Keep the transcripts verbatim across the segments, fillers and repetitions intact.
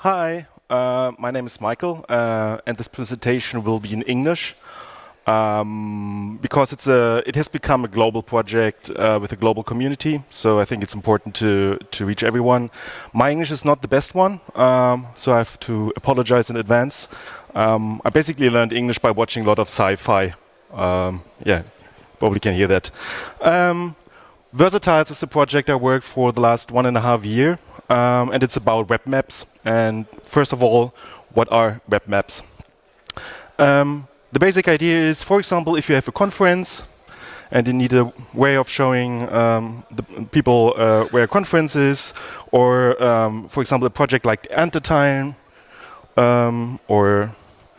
hi, uh, my name is Michael, uh, and this presentation will be in English um, because it's a, it has become a global project uh, with a global community. So I think it's important to to reach everyone. My English is not the best one, um, so I have to apologize in advance. Um, I basically learned English by watching a lot of sci-fi. Um, yeah, probably can hear that. Um, Versatiles is a project I worked for the last one and a half year. Um, and it's about web maps. And first of all, what are web maps? Um, the basic idea is, for example, if you have a conference and you need a way of showing um, the people uh, where a conference is, or um, for example, a project like Ernteteilen um, or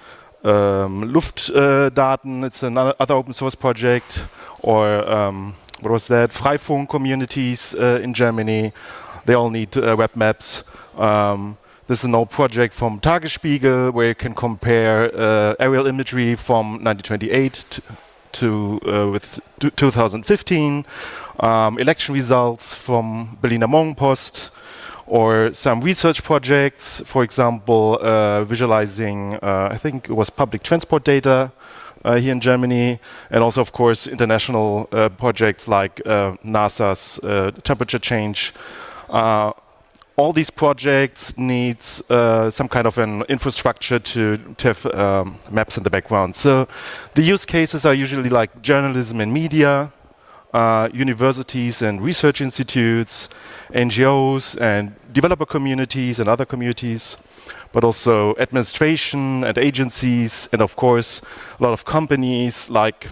um, Luftdaten, it's another other open source project, or um, what was that? Freifunk communities uh, in Germany. They all need uh, web maps. Um, this is an old project from Tagesspiegel where you can compare uh, aerial imagery from nineteen twenty-eight to, to uh, with two thousand fifteen, um, election results from Berliner Morgenpost, or some research projects, for example, uh, visualizing, uh, I think it was public transport data uh, here in Germany, and also, of course, international uh, projects like uh, NASA's uh, temperature change. Uh, all these projects need uh, some kind of an infrastructure to, to have um, maps in the background. So the use cases are usually like journalism and media, uh, universities and research institutes, N G Os and developer communities and other communities, but also administration and agencies, and of course a lot of companies like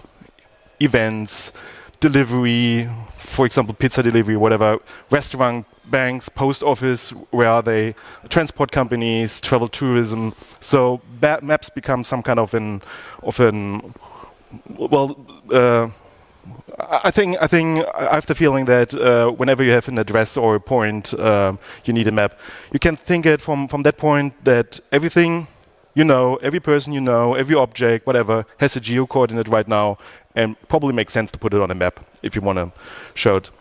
events, delivery, for example, pizza delivery, whatever, restaurant, banks, post office, where are they, transport companies, travel tourism. So maps become some kind of an, of an, well, uh, I think I think I have the feeling that uh, whenever you have an address or a point, uh, you need a map. You can think it from from that point that everything you know, every person you know, every object, whatever, has a geo-coordinate right now, and probably makes sense to put it on a map if you want to show it.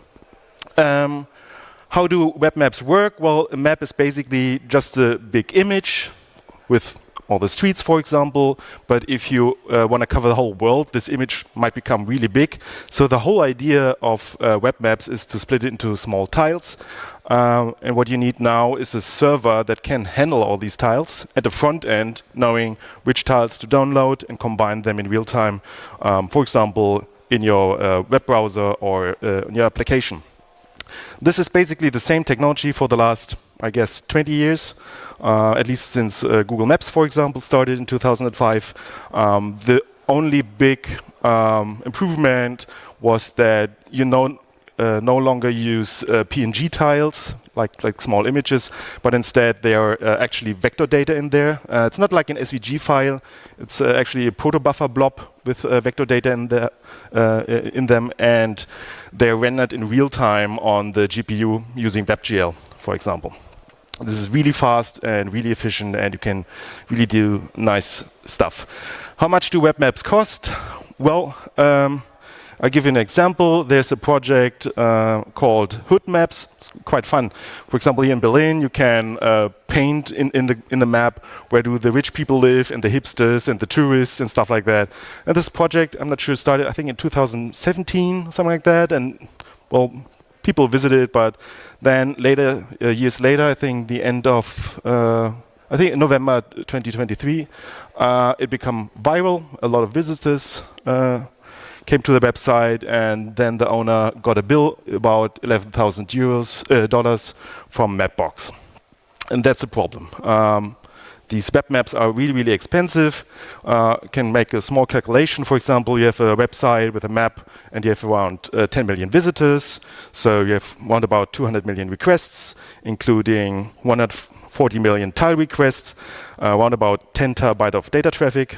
Um, how do web maps work? Well, a map is basically just a big image with all the streets, for example. But if you uh, want to cover the whole world, this image might become really big. So the whole idea of uh, web maps is to split it into small tiles. Um, and what you need now is a server that can handle all these tiles at the front end, knowing which tiles to download and combine them in real time, um, for example, in your uh, web browser or uh, in your application. This is basically the same technology for the last, I guess, twenty years, uh, at least since uh, Google Maps, for example, started in two thousand five. Um, the only big um, improvement was that you know Uh, no longer use uh, P N G tiles, like, like small images, but instead they are uh, actually vector data in there. Uh, it's not like an S V G file, it's uh, actually a protobuffer blob with uh, vector data in, the, uh, in them, and they're rendered in real time on the G P U using WebGL, for example. This is really fast and really efficient, and you can really do nice stuff. How much do web maps cost? Well, um, I'll give you an example. There's a project uh, called Hood Maps. It's quite fun. For example, here in Berlin, you can uh, paint in, in, the, in the map where do the rich people live, and the hipsters, and the tourists, and stuff like that. And this project, I'm not sure, started, I think, in two thousand seventeen, something like that. And, well, people visited, but then later, uh, years later, I think the end of, uh, I think in November twenty twenty-three, uh, it became viral. A lot of visitors uh, came to the website, and then the owner got a bill about eleven thousand euros uh, dollars from Mapbox, and that's a problem. Um, these web maps are really, really expensive. Uh, can make a small calculation. For example, you have a website with a map, and you have around uh, ten million visitors. So you have around about two hundred million requests, including one hundred forty million tile requests, uh, around about ten terabyte of data traffic.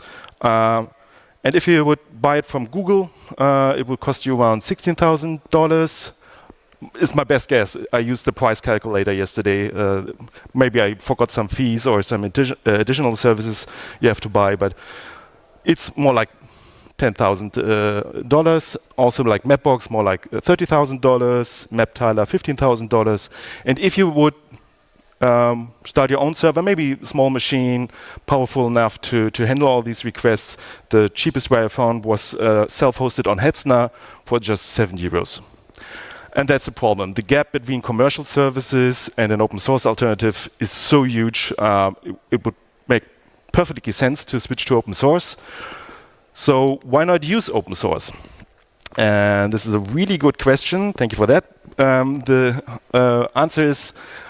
Uh, And if you would buy it from Google, uh, it would cost you around sixteen thousand dollars. It's my best guess. I used the price calculator yesterday. Uh, maybe I forgot some fees or some addi uh, additional services you have to buy, but it's more like ten thousand dollars. Uh, also like Mapbox, more like uh, thirty thousand dollars. Maptiler, fifteen thousand dollars. And if you would um, start your own server, maybe a small machine, powerful enough to, to handle all these requests. The cheapest way I found was uh, self-hosted on Hetzner for just seven euros. And that's the problem. The gap between commercial services and an open source alternative is so huge, um, it, it would make perfectly sense to switch to open source. So why not use open source? And this is a really good question. Thank you for that. Um, the uh, answer is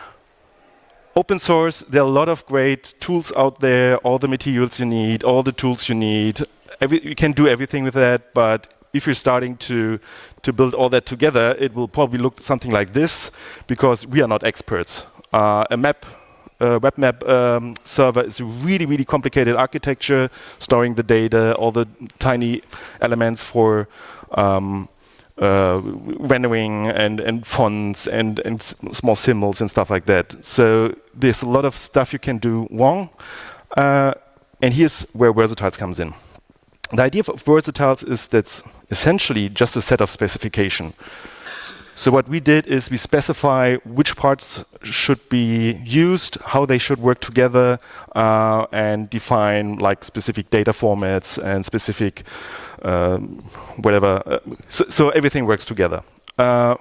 open source. There are a lot of great tools out there, all the materials you need, all the tools you need. Every, you can do everything with that, but if you're starting to, to build all that together, it will probably look something like this, because we are not experts. Uh, a map, uh, web map um, server is a really, really complicated architecture, storing the data, all the tiny elements for um, uh, rendering and, and fonts and, and s small symbols and stuff like that. So there's a lot of stuff you can do wrong. Uh, and here's where Versatiles comes in. The idea of Versatiles is that's essentially just a set of specification. So what we did is we specify which parts should be used, how they should work together, uh, and define like specific data formats and specific um, whatever. Uh, so, so everything works together. Uh,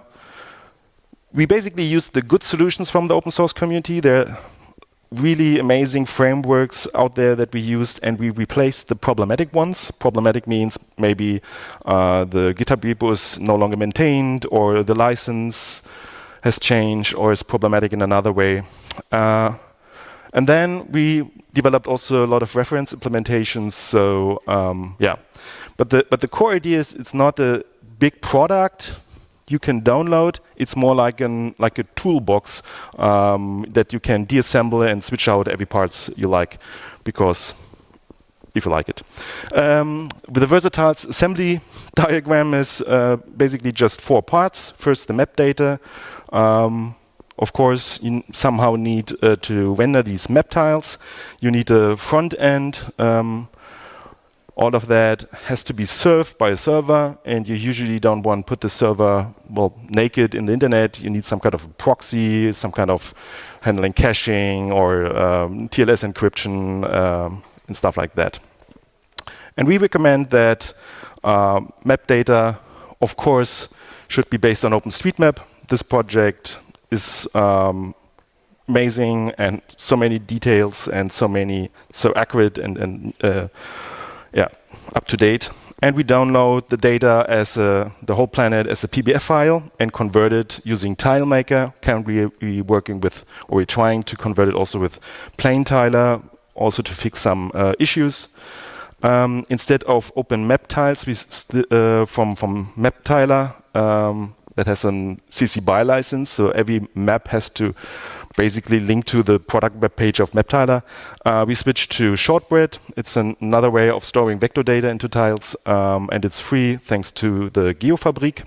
we basically use the good solutions from the open source community. They're really amazing frameworks out there that we used, and we replaced the problematic ones. Problematic means maybe uh, the GitHub repo is no longer maintained, or the license has changed, or is problematic in another way. Uh, and then we developed also a lot of reference implementations. So um, yeah, but the but the core idea is it's not a big product you can download. It's more like an like a toolbox um, that you can deassemble and switch out every parts you like, because if you like it. Um, with the Versatiles assembly diagram is uh, basically just four parts. First, the map data. Um, of course, you somehow need uh, to render these map tiles. You need a front end. Um, All of that has to be served by a server, and you usually don't want to put the server, well, naked in the internet. You need some kind of a proxy, some kind of handling caching or um, T L S encryption um, and stuff like that. And we recommend that uh, map data, of course, should be based on OpenStreetMap. This project is um, amazing, and so many details and so many, so accurate and, and uh, yeah, up to date. And we download the data as a, the whole planet as a P B F file and convert it using TileMaker. Currently we're working with, or we're trying to convert it also with Plaintiler, also to fix some uh, issues. Um, instead of open map tiles, we uh, from from MapTiler um, that has a C C B Y license, so every map has to basically link to the product web page of MapTiler. Uh, we switched to Shortbread. It's an another way of storing vector data into tiles, um, and it's free thanks to the GeoFabrik.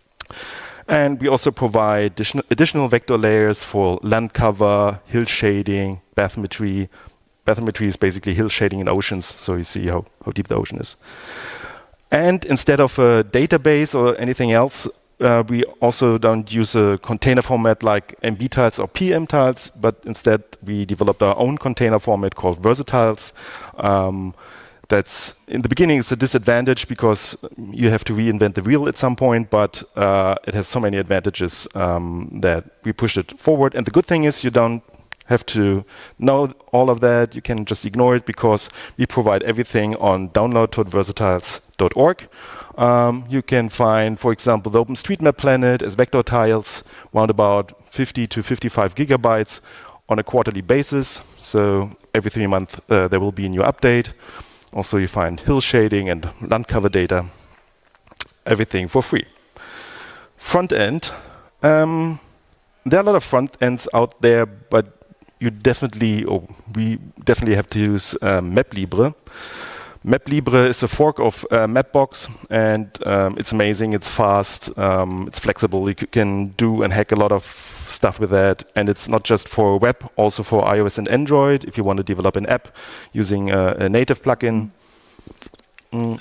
And we also provide addition additional vector layers for land cover, hill shading, bathymetry. Bathymetry is basically hill shading in oceans, so you see how, how deep the ocean is. And instead of a database or anything else, uh, we also don't use a container format like M B tiles or P M tiles, but instead we developed our own container format called Versatiles. Um, that's, in the beginning, it's a disadvantage because you have to reinvent the wheel at some point, but uh, it has so many advantages um, that we pushed it forward. And the good thing is you don't have to know all of that. You can just ignore it because we provide everything on download dot versatiles dot org. Um, you can find, for example, the OpenStreetMap planet as vector tiles, around about fifty to fifty-five gigabytes on a quarterly basis. So every three months uh, there will be a new update. Also you find hill shading and land cover data, everything for free. Front end. Um, there are a lot of front ends out there, but you definitely, or we definitely have to use uh, MapLibre. MapLibre is a fork of uh, Mapbox, and um, it's amazing, it's fast, um, it's flexible. You c can do and hack a lot of stuff with that, and it's not just for web, also for iOS and Android, if you want to develop an app using a, a native plugin. Mm.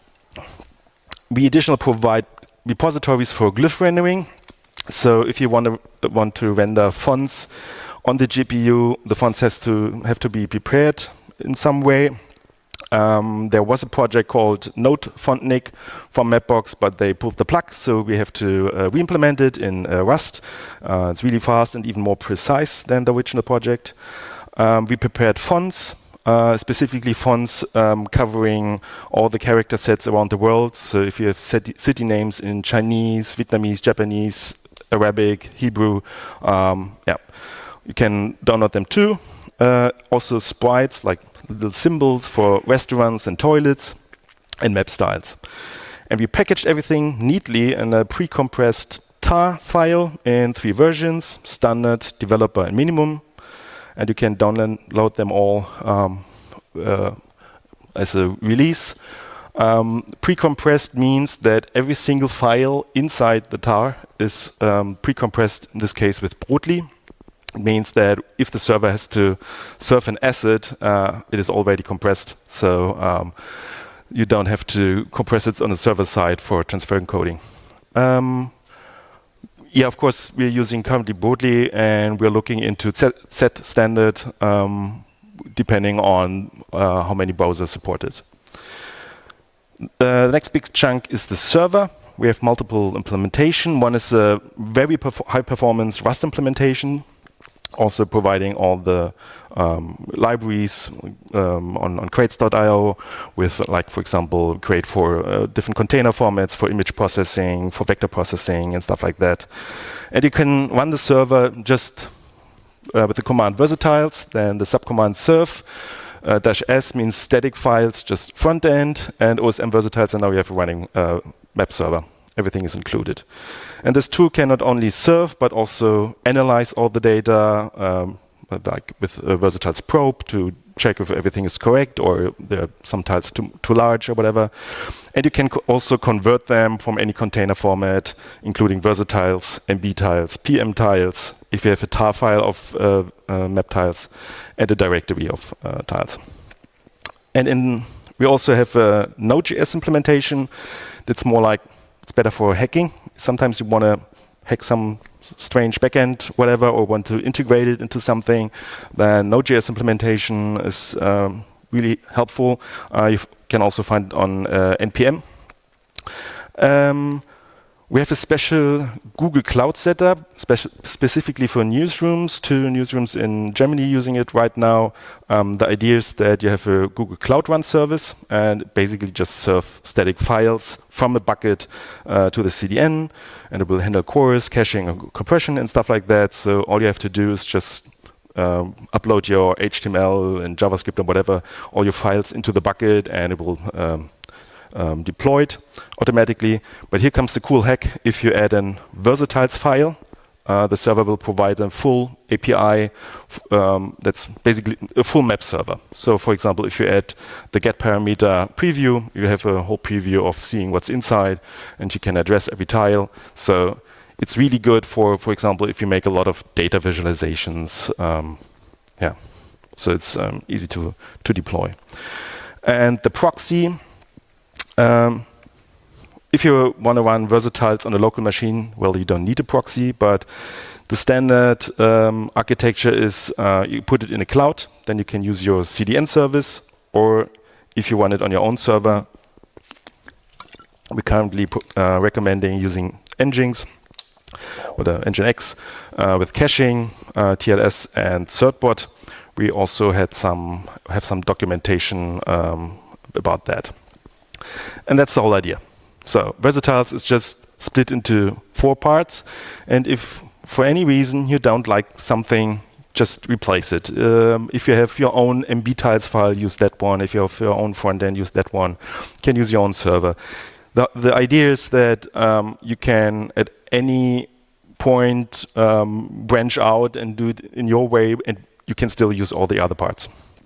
We additionally provide repositories for glyph rendering. So if you want to, want to render fonts On the G P U, the fonts has to have to be prepared in some way. Um, there was a project called Node Fontnik from Mapbox, but they pulled the plug, so we have to uh, re-implement it in uh, Rust. Uh, it's really fast and even more precise than the original project. Um, we prepared fonts, uh, specifically fonts um, covering all the character sets around the world. So if you have city names in Chinese, Vietnamese, Japanese, Arabic, Hebrew, um, yeah, you can download them too. Uh, also sprites, like little symbols for restaurants and toilets, and map styles. And we packaged everything neatly in a pre-compressed tar file in three versions: standard, developer, and minimum. And you can download them all um, uh, as a release. Um, pre-compressed means that every single file inside the tar is um, pre-compressed, in this case with Brotli. It means that if the server has to serve an asset, uh, it is already compressed. So um, you don't have to compress it on the server side for transfer encoding. Um, yeah, of course, we're using currently Brotli, and we're looking into set standard, um, depending on uh, how many browsers support it. Uh, the next big chunk is the server. We have multiple implementation. One is a very perf high-performance Rust implementation, also providing all the um, libraries um, on, on crates dot i o with, like, for example, Crate for uh, different container formats, for image processing, for vector processing, and stuff like that. And you can run the server just uh, with the command versatiles, then the subcommand serve. Uh, dash S means static files, just front end, and O S M versatiles, and now we have a running uh, web server. Everything is included. And this tool can not only serve, but also analyze all the data, um, like with uh, Versatiles probe to check if everything is correct, or there are some tiles too, too large or whatever. And you can co also convert them from any container format, including Versatiles, M B tiles, P M tiles, if you have a tar file of uh, uh, map tiles, and a directory of uh, tiles. And in, we also have a Node.js implementation that's more like, it's better for hacking. Sometimes you want to hack some strange backend, whatever, or want to integrate it into something. Then Node.js implementation is um, really helpful. Uh, you can also find it on uh, N P M. Um, we have a special Google Cloud setup, specifically for newsrooms. Two newsrooms in Germany using it right now. Um, the idea is that you have a Google Cloud Run service and basically just serve static files from a bucket uh, to the C D N, and it will handle chorus, caching, and compression, and stuff like that. So all you have to do is just um, upload your H T M L and JavaScript and whatever, all your files into the bucket, and it will um, Um, deployed automatically. But here comes the cool hack. If you add a Versatiles file, uh, the server will provide a full A P I um, that's basically a full map server. So for example, if you add the get parameter preview, you have a whole preview of seeing what's inside, and you can address every tile. So it's really good for, for example, if you make a lot of data visualizations. Um, yeah, so it's um, easy to, to deploy. And the proxy, Um, if you want to run Versatiles on a local machine, well, you don't need a proxy, but the standard um, architecture is uh, you put it in a cloud, then you can use your C D N service, or if you run it on your own server, we're currently uh, recommending using Nginx or the Nginx uh, with caching, uh, T L S, and Certbot. We also had some have some documentation um, about that. And that's the whole idea. So Versatiles is just split into four parts. And if for any reason you don't like something, just replace it. Um, if you have your own M B tiles file, use that one. If you have your own front end, use that one. You can use your own server. The, the idea is that um, you can, at any point, um, branch out and do it in your way, and you can still use all the other parts.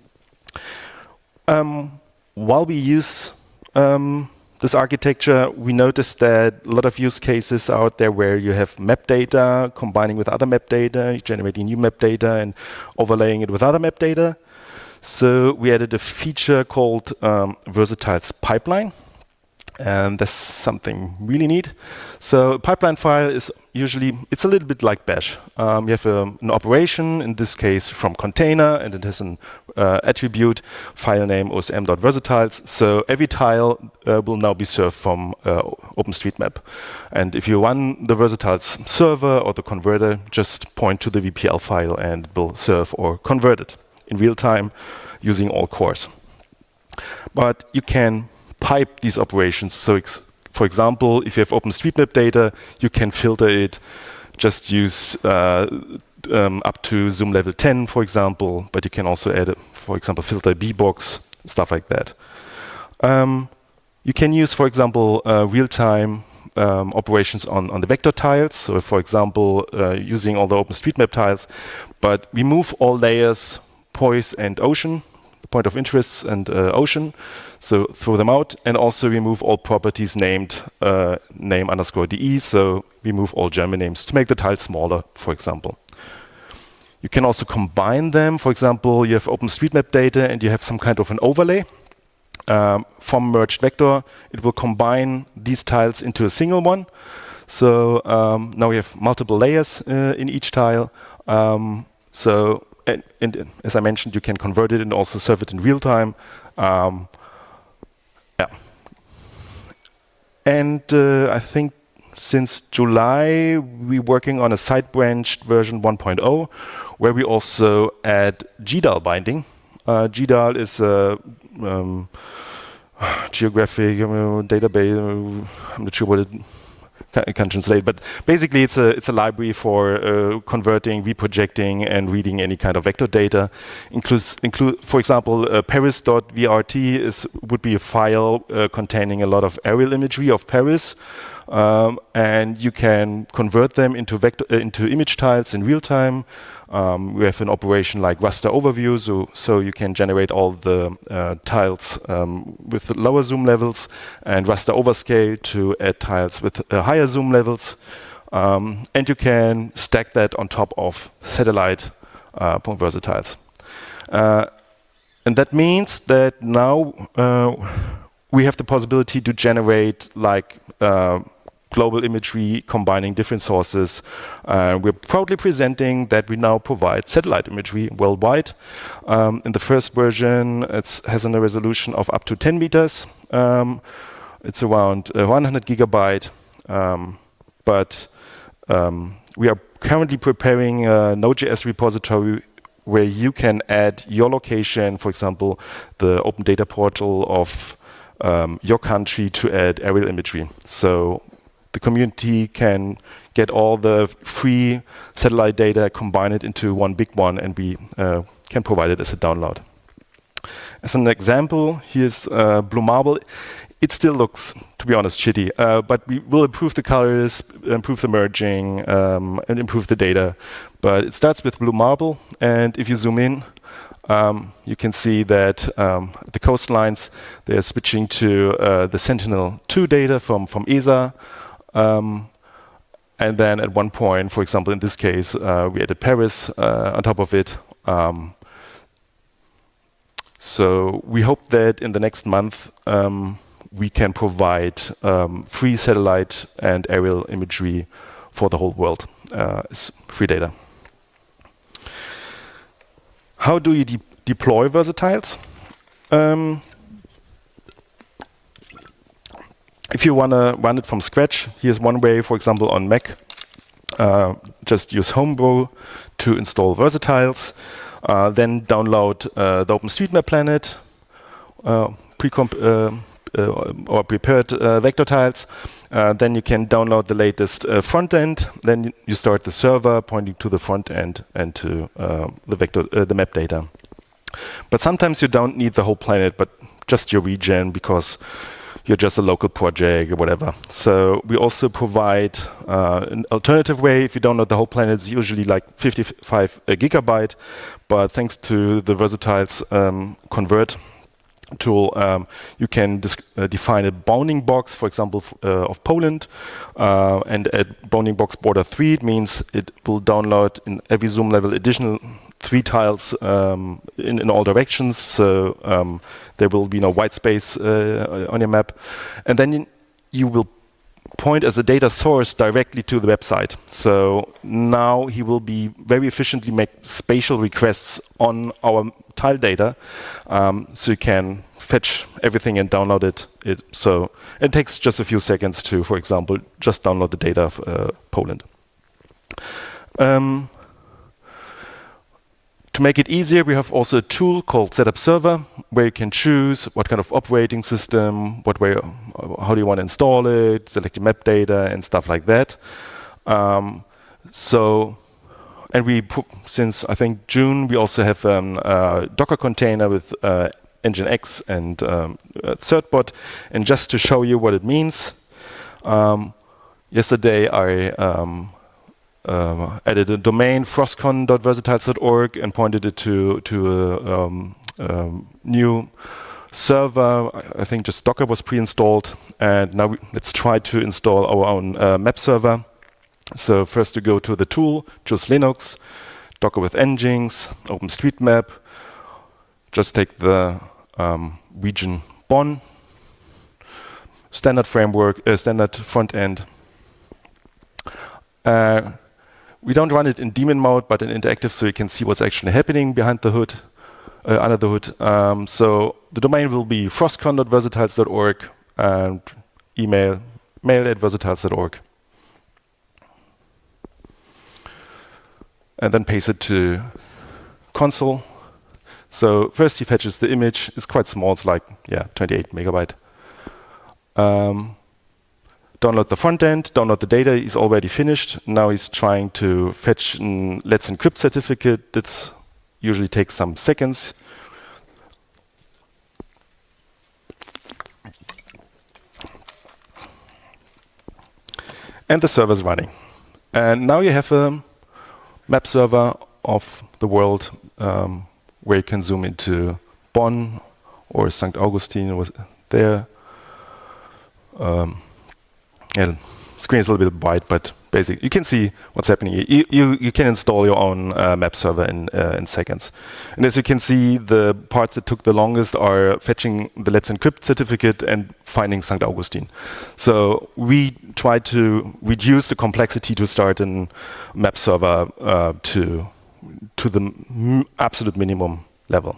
Um, while we use Um, this architecture, we noticed that a lot of use cases out there where you have map data combining with other map data, generating new map data and overlaying it with other map data. So we added a feature called um, Versatiles Pipeline. And that's something really neat. So a pipeline file is usually, it's a little bit like Bash. Um, you have a, an operation, in this case from container, and it has an uh, attribute, file name osm.versatiles. So every tile uh, will now be served from uh, OpenStreetMap. And if you run the Versatiles server or the converter, just point to the V P L file and it will serve or convert it in real time using all cores. But you can pipe these operations. So, ex for example, if you have OpenStreetMap data, you can filter it. Just use uh, um, up to zoom level ten, for example. But you can also add, a, for example, filter B box, stuff like that. Um, you can use, for example, uh, real-time um, operations on, on the vector tiles. So, for example, uh, using all the OpenStreetMap tiles, but remove all layers, poise and ocean, point of interest and uh, ocean. So throw them out, and also remove all properties named uh, name underscore de. So remove all German names to make the tile smaller, for example. You can also combine them. For example, you have OpenStreetMap data and you have some kind of an overlay. Um, from merged vector, it will combine these tiles into a single one. So um, now we have multiple layers uh, in each tile. Um, so and, and as I mentioned, you can convert it and also serve it in real time. Um, Yeah. And uh, I think since July, we're working on a side-branched version one point oh, where we also add G D A L binding. Uh, G D A L is a um, geographic uh, database. Uh, I'm not sure what it I can't translate, but basically it's a it's a library for uh, converting, reprojecting, and reading any kind of vector data. Includes include, for example, uh, Paris.vrt is would be a file uh, containing a lot of aerial imagery of Paris, um, and you can convert them into vector uh, into image tiles in real time. Um, we have an operation like raster overview, so, so you can generate all the uh, tiles um, with lower zoom levels, and raster overscale to add tiles with uh, higher zoom levels. Um, and you can stack that on top of satellite uh, Versatiles. Uh, and that means that now uh, we have the possibility to generate like uh, global imagery combining different sources. Uh, we're proudly presenting that we now provide satellite imagery worldwide. Um, in the first version, it has a resolution of up to ten meters. Um, it's around uh, one hundred gigabyte, um, but um, we are currently preparing a Node.js repository where you can add your location, for example, the open data portal of um, your country, to add aerial imagery. So the community can get all the free satellite data, combine it into one big one, and we uh, can provide it as a download. As an example, here's uh, Blue Marble. It still looks, to be honest, shitty, uh, but we will improve the colors, improve the merging, um, and improve the data. But it starts with Blue Marble, and if you zoom in, um, you can see that um, the coastlines, they're switching to uh, the Sentinel two data from, from E S A. Um, and then at one point, for example, in this case, uh, we added Paris uh, on top of it. Um, so we hope that in the next month, um, we can provide um, free satellite and aerial imagery for the whole world. Uh, it's free data. How do you de deploy Versatiles? Um, If you want to run it from scratch, here's one way, for example, on Mac. Uh, just use Homebrew to install Versatiles. Uh, then download uh, the OpenStreetMap planet, uh, pre-comp uh, uh, or prepared uh, vector tiles. Uh, then you can download the latest uh, front end. Then you start the server pointing to the front end and to uh, the vector, uh, the map data. But sometimes you don't need the whole planet, but just your region, because you're just a local project or whatever. So we also provide uh, an alternative way. If you download the whole planet, it's usually like fifty-five uh, gigabyte. But thanks to the Versatiles um, convert tool, um, you can uh, define a bounding box, for example, uh, of Poland. Uh, and at bounding box border three, it means it will download in every zoom level additional three tiles um, in, in all directions, so um, there will be no white space uh, on your map. And then you will point as a data source directly to the website. So now he will be very efficiently make spatial requests on our tile data, um, so you can fetch everything and download it. it. So it takes just a few seconds to, for example, just download the data of uh, Poland. Um, To make it easier, we have also a tool called Setup Server, where you can choose what kind of operating system, what way, how do you want to install it, select your map data, and stuff like that. Um, so, and we put, since I think June, we also have a um, uh, Docker container with uh, Nginx and um, uh, Certbot. And just to show you what it means, um, yesterday I um, Uh, added a domain frostcon dot versatiles dot org and pointed it to to a um, um, new server. I, I think just Docker was pre-installed, and now we, let's try to install our own uh, map server. So first, you go to the tool, choose Linux, Docker with Nginx, OpenStreetMap. Just take the um, region Bonn, standard framework, uh, standard front end. Uh, We don't run it in daemon mode, but in interactive, so you can see what's actually happening behind the hood, uh, under the hood. Um, so the domain will be frostcon dot versatiles dot org and email mail at versatiles dot org. And then paste it to console. So first he fetches the image. It's quite small. It's like, yeah, twenty-eight megabyte. Um, Download the front end, download the data, he's already finished. Now he's trying to fetch a Let's Encrypt certificate. That usually takes some seconds. And the server's running. And now you have a map server of the world um, where you can zoom into Bonn or Sankt Augustin was there. Um, Yeah, the screen is a little bit wide, but basically you can see what's happening. You, you, you can install your own uh, map server in, uh, in seconds. And as you can see, the parts that took the longest are fetching the Let's Encrypt certificate and finding Sankt Augustin. So we try to reduce the complexity to start a map server uh, to, to the m absolute minimum level.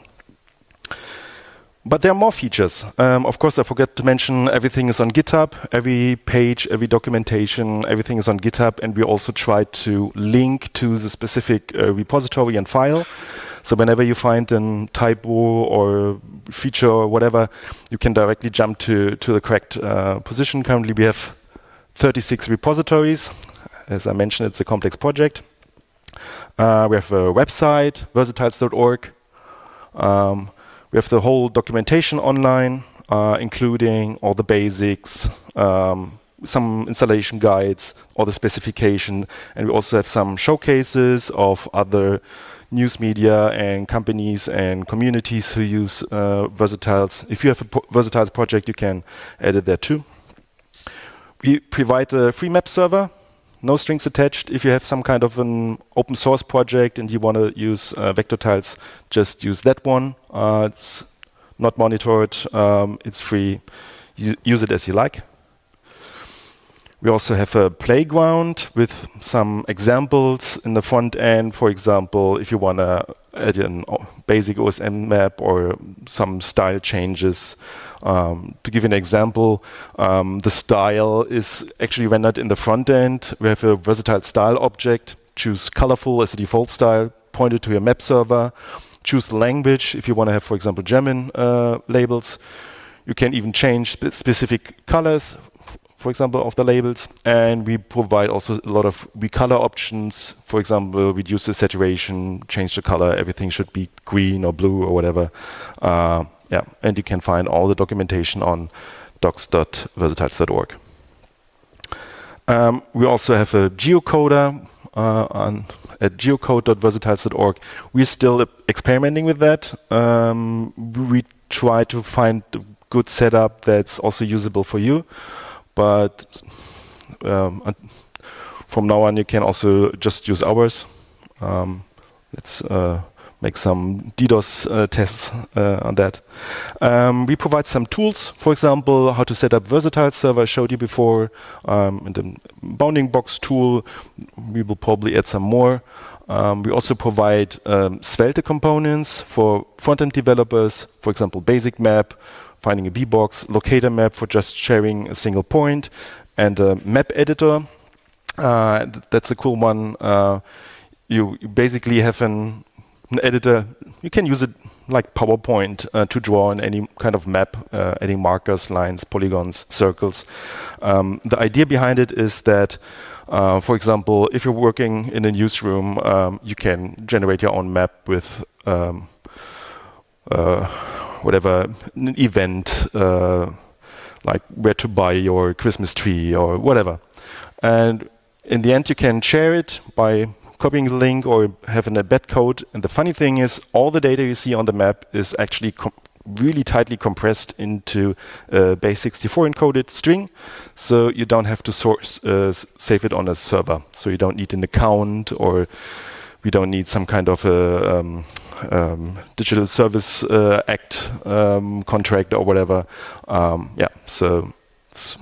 But there are more features. Um, of course, I forgot to mention everything is on GitHub. Every page, every documentation, everything is on GitHub. And we also try to link to the specific uh, repository and file. So whenever you find a typo or feature or whatever, you can directly jump to, to the correct uh, position. Currently, we have thirty-six repositories. As I mentioned, it's a complex project. Uh, we have a website, versatiles dot org. Um, We have the whole documentation online, uh, including all the basics, um, some installation guides, all the specification, and we also have some showcases of other news media and companies and communities who use uh, Versatiles. If you have a Versatiles project, you can add it there too. We provide a free map server, no strings attached. If you have some kind of an open source project and you want to use uh, vector tiles, just use that one. Uh, it's not monitored, um, it's free. You use it as you like. We also have a playground with some examples in the front end. For example, if you want to add a basic O S M map or some style changes. Um, to give you an example, um, the style is actually rendered in the front end. We have a versatile style object. Choose colorful as the default style, point it to your map server. Choose the language if you want to have, for example, German uh, labels. You can even change spe specific colors, for example, of the labels. And we provide also a lot of recolor options. For example, reduce the saturation, change the color. Everything should be green or blue or whatever. Uh, yeah, and you can find all the documentation on docs dot versatiles dot org. Um, we also have a geocoder uh, on at geocode dot versatiles dot org. We're still experimenting with that. Um, we try to find a good setup that's also usable for you. But um, from now on, you can also just use ours. Um, let's uh, make some DDoS uh, tests uh, on that. Um, we provide some tools, for example, how to set up Versatile server. I showed you before, um, and the bounding box tool. We will probably add some more. Um, we also provide um, Svelte components for front-end developers, for example, basic map, finding a B box, locator map for just sharing a single point, and a map editor. Uh, th that's a cool one. Uh, you, you basically have an, an editor. You can use it like PowerPoint uh, to draw on any kind of map, uh, adding markers, lines, polygons, circles. Um, the idea behind it is that, uh, for example, if you're working in a newsroom, um, you can generate your own map with um, uh, whatever, an event, uh, like where to buy your Christmas tree or whatever. And in the end, you can share it by copying the link or have an embed code. And the funny thing is, all the data you see on the map is actually really tightly compressed into a base sixty-four encoded string. So you don't have to source, uh, save it on a server. So you don't need an account, or we don't need some kind of a um, um, Digital Service uh, Act um, contract or whatever. Um, yeah, so it's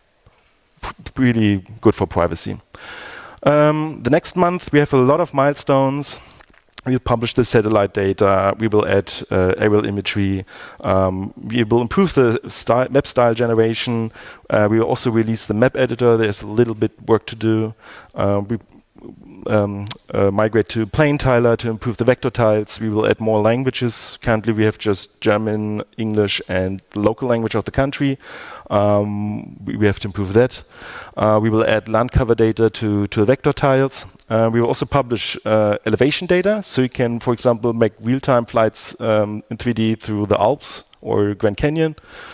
really good for privacy. Um, the next month we have a lot of milestones. We'll publish the satellite data. We will add uh, aerial imagery. Um, we will improve the style, map style generation. Uh, we will also release the map editor. There's a little bit work to do. Uh, we um, uh, migrate to plain tiler to improve the vector tiles. We will add more languages. Currently we have just German, English, and the local language of the country. Um, we, we have to improve that. Uh, we will add land cover data to, to the vector tiles. Uh, we will also publish uh, elevation data, so you can, for example, make real-time flights um, in three D through the Alps or Grand Canyon.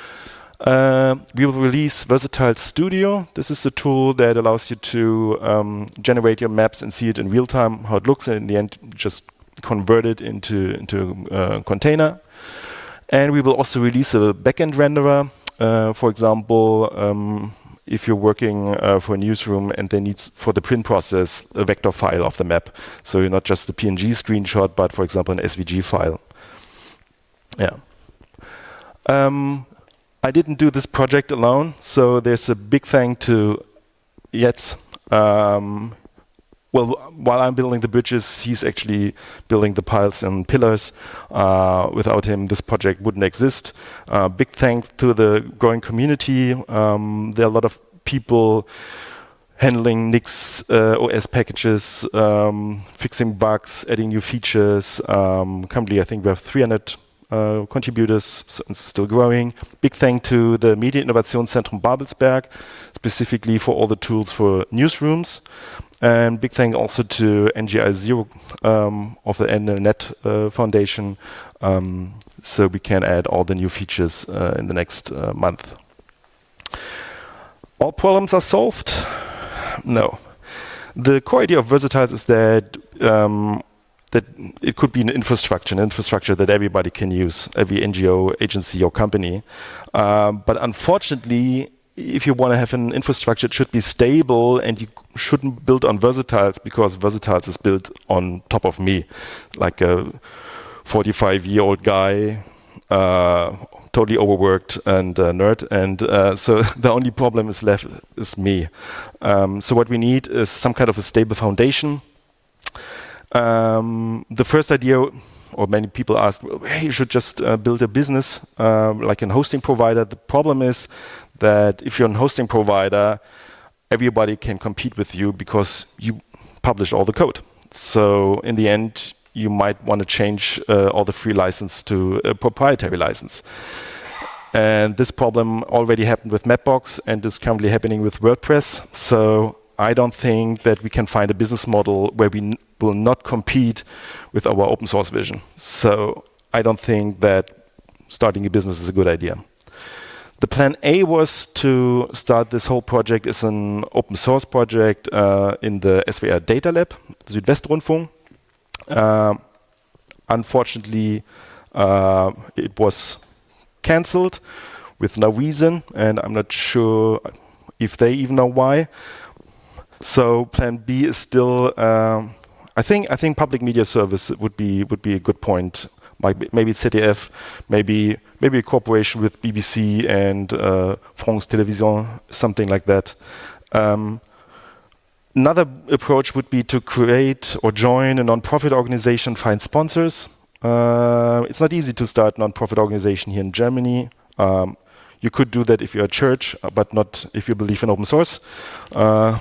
Uh, we will release Versatile Studio. This is a tool that allows you to um, generate your maps and see it in real time, how it looks, and in the end just convert it into, into a container. And we will also release a backend renderer. Uh, for example, um, if you're working uh, for a newsroom and they need, for the print process, a vector file of the map. So you're not just a P N G screenshot, but for example, an S V G file. Yeah. Um, I didn't do this project alone, so there's a big thank to Jets. Um, well, while I'm building the bridges, he's actually building the piles and pillars. Uh, without him, this project wouldn't exist. Uh, big thanks to the growing community. Um, there are a lot of people handling Nix uh, O S packages, um, fixing bugs, adding new features. Um, currently, I think we have three hundred uh, contributors, so it's still growing. Big thank to the Medieninnovationszentrum Babelsberg, specifically for all the tools for newsrooms. And big thank also to N G I Zero um, of the N L Net uh, Foundation, um, so we can add all the new features uh, in the next uh, month. All problems are solved? No. The core idea of Versatiles is that um, that it could be an infrastructure, an infrastructure that everybody can use, every N G O, agency, or company. Um, but unfortunately, if you want to have an infrastructure, it should be stable, and you shouldn't build on Versatiles, because Versatiles is built on top of me, like a forty-five-year-old guy, uh, totally overworked and uh, nerd, and uh, so the only problem is left is me. Um, so what we need is some kind of a stable foundation. Um, the first idea, or many people ask, well, hey, you should just uh, build a business uh, like a hosting provider. The problem is that if you're a hosting provider, everybody can compete with you because you publish all the code. So in the end, you might want to change uh, all the free license to a proprietary license. And this problem already happened with Mapbox and is currently happening with WordPress. So I don't think that we can find a business model where we n will not compete with our open source vision. So I don't think that starting a business is a good idea. The plan A was to start this whole project as an open source project uh, in the S W R Data Lab, Südwestrundfunk. Uh, unfortunately, uh, it was cancelled with no reason, and I'm not sure if they even know why. So plan B is still uh, I think I think public media service would be would be a good point. Like maybe Z D F, maybe maybe a cooperation with B B C and uh, France Télévisions, something like that. Um, another approach would be to create or join a non-profit organization, find sponsors. Uh, it's not easy to start a non-profit organization here in Germany. Um, you could do that if you're a church, but not if you believe in open source. Uh,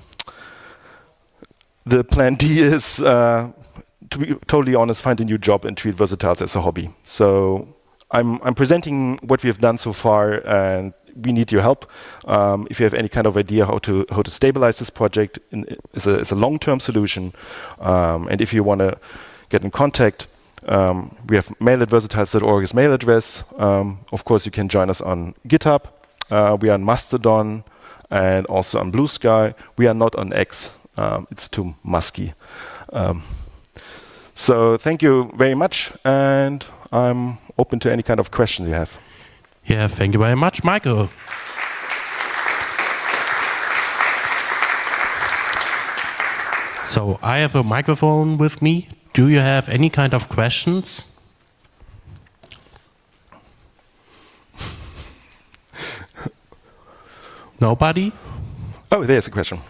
the plan D is, uh, to be totally honest, find a new job and treat Versatiles as a hobby. So I'm, I'm presenting what we have done so far, and we need your help. Um, if you have any kind of idea how to how to stabilize this project in, as a, as a long-term solution, um, and if you want to get in contact, Um, we have mail at versatiles dot org as mail address. Um, of course, you can join us on GitHub. Uh, we are on Mastodon and also on Blue Sky. We are not on X. Um, it's too musky. Um, so thank you very much, and I'm open to any kind of question you have. Yeah, thank you very much, Michael. So I have a microphone with me. Do you have any kind of questions? Nobody? Oh, there's a question.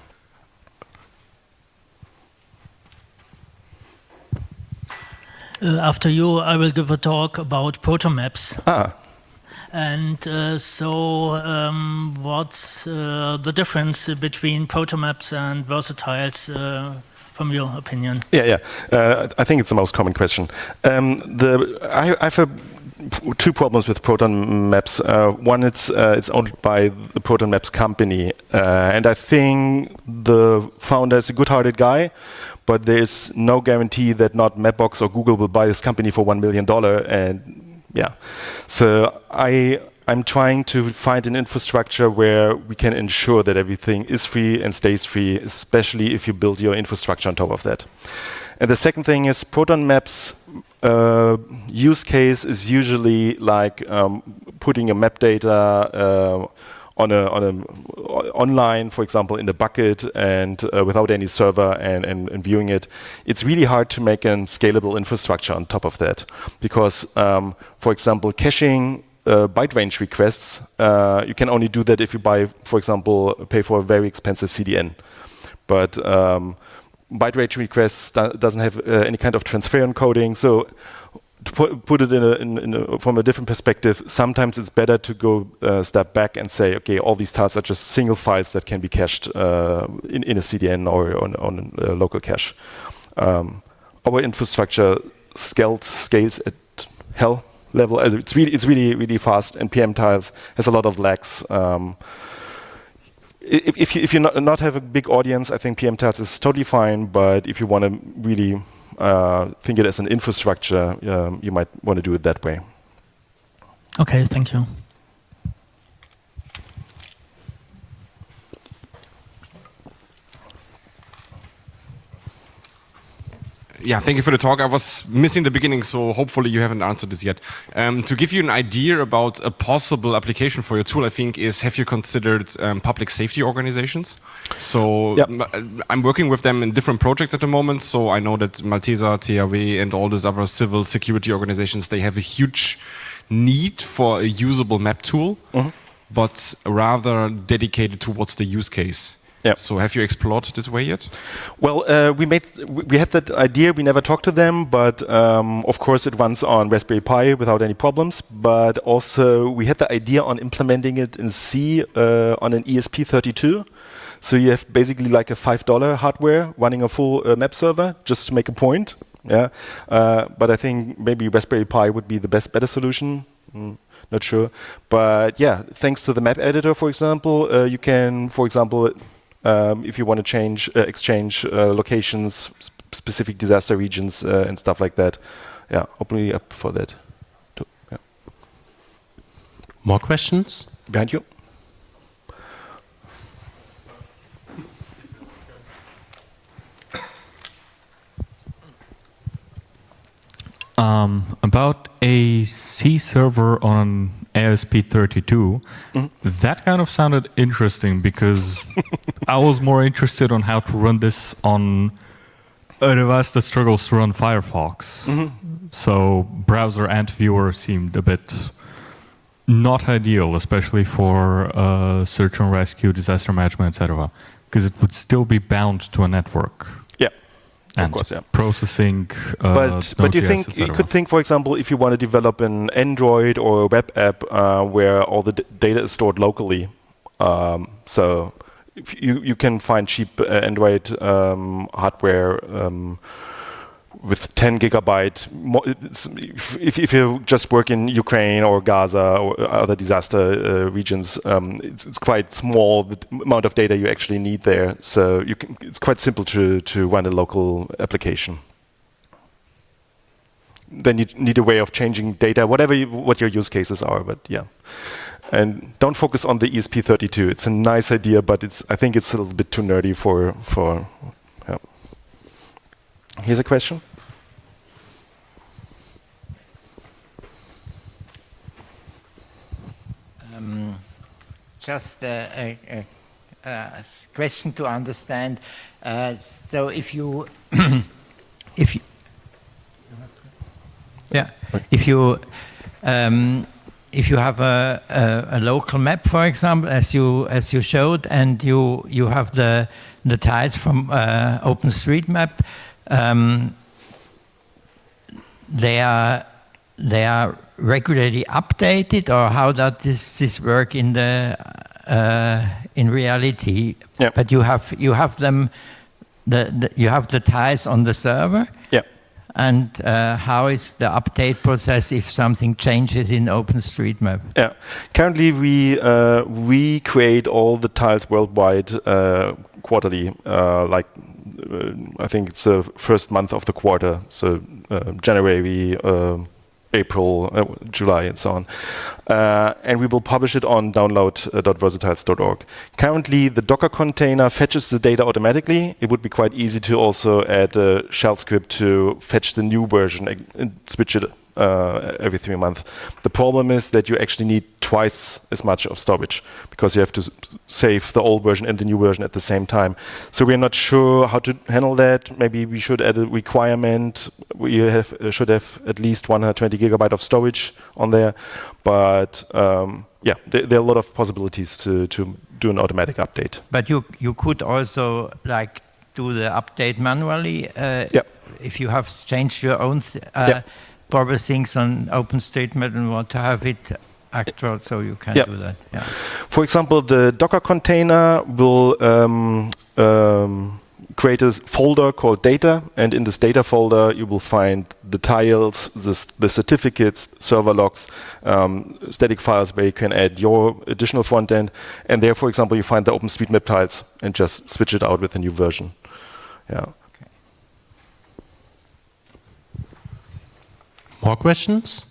Uh, after you, I will give a talk about protomaps. Ah. And uh, so, um, what's uh, the difference between protomaps and versatiles, uh, from your opinion? Yeah, yeah. Uh, I think it's the most common question. Um, the I, I have a, two problems with Proton Maps. Uh, one, it's uh, it's owned by the Proton Maps company, uh, and I think the founder is a good-hearted guy, but there is no guarantee that not Mapbox or Google will buy this company for one million dollar. And yeah, so I. I'm trying to find an infrastructure where we can ensure that everything is free and stays free, especially if you build your infrastructure on top of that. And the second thing is Proton Maps uh, use case is usually like um, putting a map data uh, on a, on a online, for example, in the bucket and uh, without any server and, and, and viewing it. It's really hard to make a scalable infrastructure on top of that because, um, for example, caching Uh, byte range requests, uh, you can only do that if you buy, for example, pay for a very expensive C D N. But um, byte range requests do doesn't have uh, any kind of transfer encoding. So to put, put it in a, in, in a, from a different perspective, sometimes it's better to go a step back and say, okay, all these tasks are just single files that can be cached uh, in, in a C D N or on, on a local cache. Um, our infrastructure scaled, scales at hell level. As it's really, it's really, really fast, and P M Tiles has a lot of lags. Um, if, if you if you not, not have a big audience, I think P M Tiles is totally fine. But if you want to really uh, think it as an infrastructure, um, you might want to do it that way. Okay, thank you. Yeah, thank you for the talk. I was missing the beginning, so hopefully you haven't answered this yet. Um, to give you an idea about a possible application for your tool, I think is, have you considered um, public safety organizations? So yep. I'm working with them in different projects at the moment, so I know that Malteser, T H W, and all these other civil security organizations, they have a huge need for a usable map tool, mm-hmm. but rather dedicated towards the use case. Yep. So have you explored this way yet? Well, uh, we made we had that idea. We never talked to them, but um, of course it runs on Raspberry Pi without any problems. But also we had the idea on implementing it in C uh, on an E S P thirty-two. So you have basically like a five dollar hardware running a full uh, map server, just to make a point. Yeah. Uh, but I think maybe Raspberry Pi would be the best, better solution. Mm. Not sure. But yeah, thanks to the map editor, for example, uh, you can, for example. Um, if you want to change, uh, exchange uh, locations, sp specific disaster regions, uh, and stuff like that, yeah, openly up for that. Too. Yeah. More questions? Behind you. Um, about a C server on E S P thirty-two, mm-hmm. that kind of sounded interesting because I was more interested on how to run this on Uh, the vast that struggles to run Firefox. So browser and viewer seemed a bit not ideal, especially for uh, search and rescue, disaster management, et cetera. Because it would still be bound to a network. Yeah, and of course, yeah. Processing. Uh, But but you Node.js, think et you cetera. could think, for example, if you want to develop an Android or a web app uh, where all the d- data is stored locally. Um, so if you you can find cheap uh, Android um, hardware um, with ten gigabyte. Mo- it's, if if you just work in Ukraine or Gaza or other disaster uh, regions, um, it's, it's quite small the amount of data you actually need there. So you can, it's quite simple to to run a local application. Then you need a way of changing data, whatever you, what your use cases are. But yeah, and don't focus on the E S P thirty-two. It's a nice idea, but it's I think it's a little bit too nerdy for for. Yeah. Here's a question. Um, just a, a, a, a s- question to understand. Uh, so if you, if you, yeah, if you, um, if you have a, a, a local map, for example, as you as you showed, and you you have the the tiles from uh, OpenStreetMap, um, they are they are regularly updated, or how does this, this work in the uh, in reality? Yeah. But you have you have them, the, the you have the tiles on the server. Yeah. And uh, how is the update process if something changes in OpenStreetMap? Yeah. Currently, we uh, we create all the tiles worldwide uh, quarterly. Uh, like uh, I think it's the first month of the quarter, so uh, January, uh, April, uh, July, and so on. Uh, and we will publish it on download dot versatiles dot org. Currently, the Docker container fetches the data automatically. It would be quite easy to also add a shell script to fetch the new version and and switch it uh, every three months. The problem is that you actually need twice as much of storage because you have to s- save the old version and the new version at the same time. So we're not sure how to handle that. Maybe we should add a requirement. We have, uh, should have at least one hundred twenty gigabyte of storage on there. But um, yeah, there, there are a lot of possibilities to, to do an automatic update. But you you could also like do the update manually. Uh, Yeah. If you have changed your own th- uh, Yeah. proper things on OpenStreetMap and want to have it actual, so you can Yeah. do that. Yeah. For example, the Docker container will um, um, create a s- folder called data, and in this data folder you will find the tiles, the, s- the certificates, server logs, um, static files where you can add your additional front end, and there, for example, you find the OpenStreetMap tiles and just switch it out with a new version. Yeah. More questions?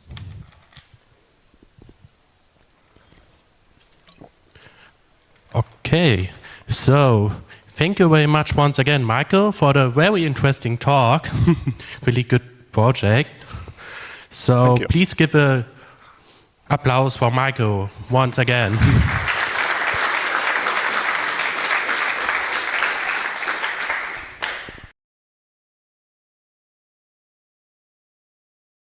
Okay, so thank you very much once again, Michael, for the very interesting talk. Really good project. So Thank you. please give a applause for Michael once again.